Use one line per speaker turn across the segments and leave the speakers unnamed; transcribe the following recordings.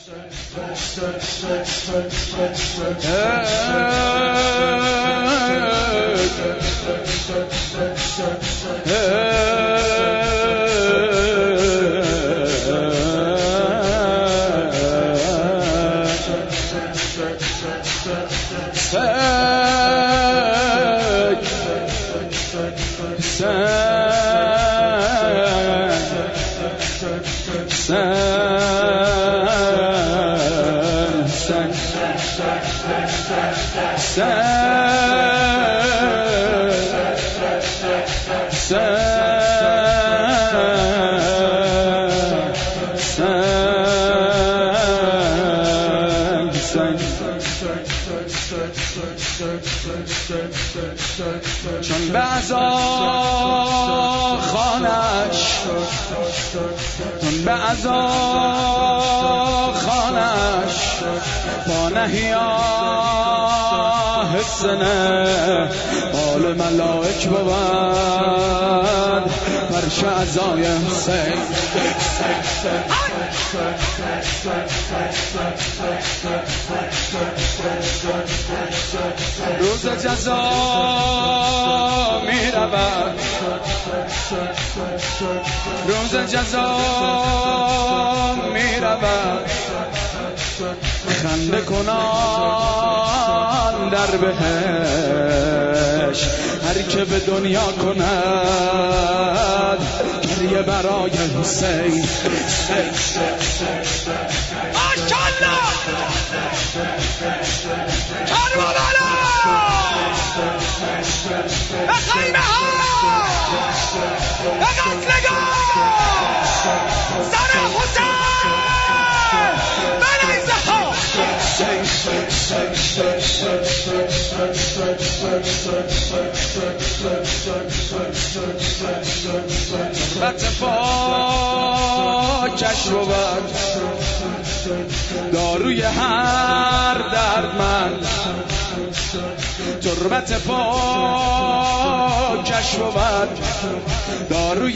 چون به عزا خانش چون به عزا خانش با نهیا حسنه بال ملائک بود فرش عزای حسین روز جزا می رود روز جزا می رود خنده کنان در بهش هر که به دنیا کند گریه برای حسین
ماشاءالله کربلا به خیمه ها به قتلگاه سر حسین به نیزه ها
تربت پاکش بود داروی هر دردمند تربت پاکش بود داروی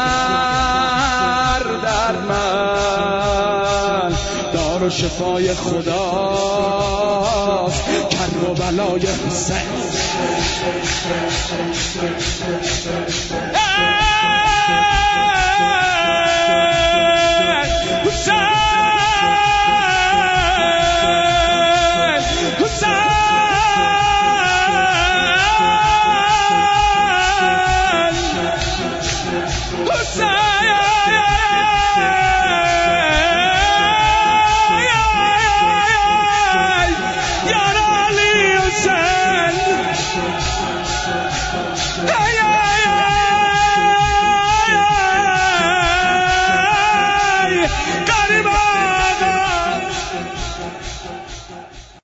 هر دردمند دار و شفای خداست کربلای حسین
Yeah.